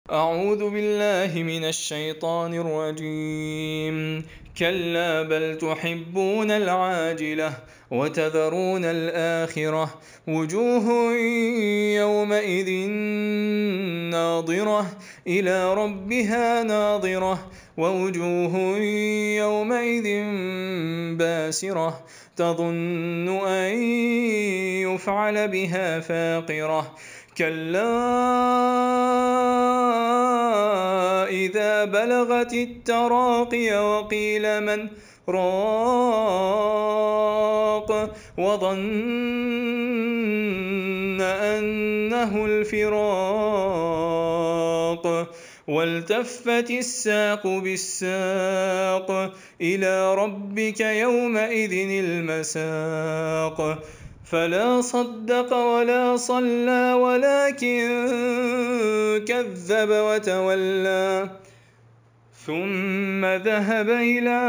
أعوذ بالله من الشيطان الرجيم. كلا بل تحبون العاجلة وتذرون الآخرة. وجوه يومئذ ناظرة إلى ربها ناظرة ووجوه يومئذ باسرة تظن أن يفعل بها فاقرة. كلا إذا بلغت التراقي وقيل من راق وظن أنه الفراق والتفت الساق بالساق إلى ربك يومئذ المساق. فلا صدق ولا صلى ولكن كذب وتولى ثم ذهب إلى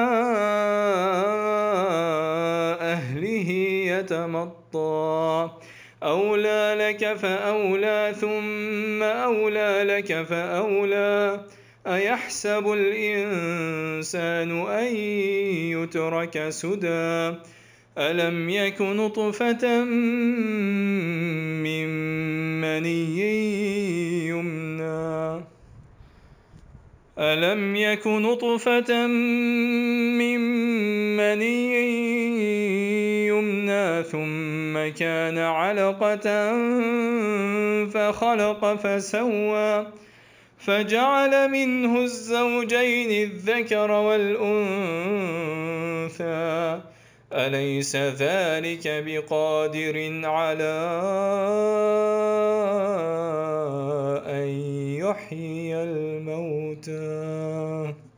أهله يتمطى. أولى لك فأولى ثم أولى لك فأولى. أيحسب الإنسان أن يترك سدى. ألم يك نطفة من مني يمنى ثم كان علقة فخلق فسوى فجعل منه الزوجين الذكر والأنثى. أليس ذلك بقادر على أن يحيي الموتى؟